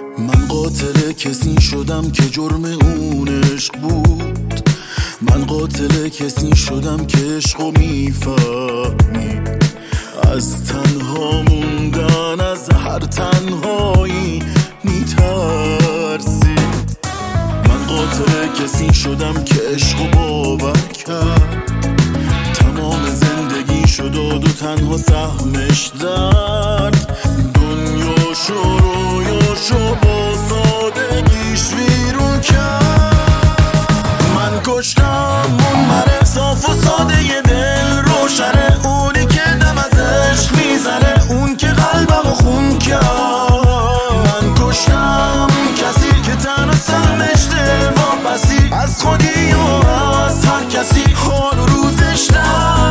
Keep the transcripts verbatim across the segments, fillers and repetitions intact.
من قاتل کسی شدم که جرم اون عشق بود. من قاتل کسی شدم که عشقو میفهمی. از تنها موندن از هر تنهایی میترسی. من قاتل کسی شدم که عشقو باور کرد. تمام زندگی شد و دو تنها سهمش درد. دنیاشو رویاشو با سادگیش ویرون کرد. من کشتم اون مره صاف و ساده ی دل روشنه، اونی که دم از عشق میزنه، اون که قلبمو خون کرد. من کشتم کسی که تنها سهمش دل واپسی از خودی و از هر کسی حال و روزش در.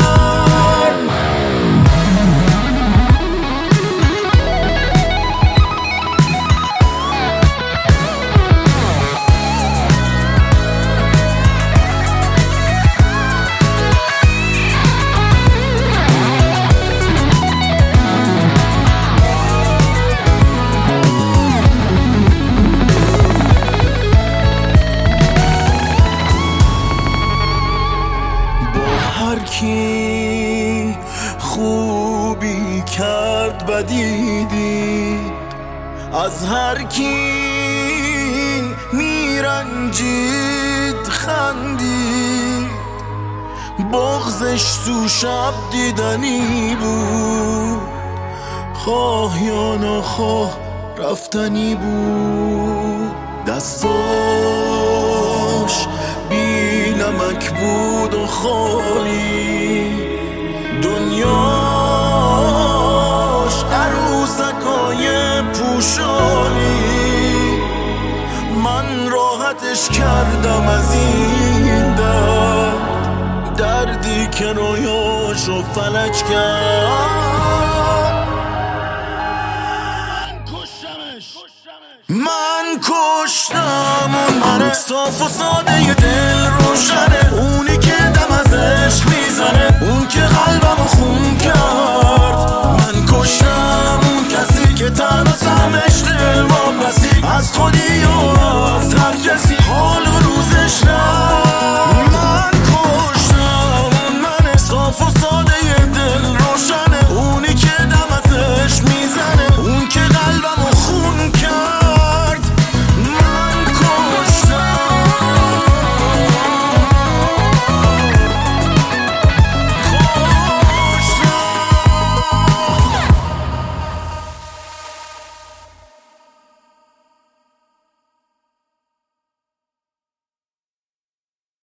هر کی خوبی کرد بدی دید، از هر کی میرنجید خندید. بغضش تو شب دیدنی بود، خواه یا نخواه رفتنی بود. دستاش بی نمک بود و خالی، دنیاش عروسکای پوشالی. من راحتش کردم از این درد، دردی که رویاشو فلج کرد. من کشتم اون مره صاف و ساده ی دل روشنه، اونی که دم از عشق میزنه، اون که قلبمو خون کرد. من کشتم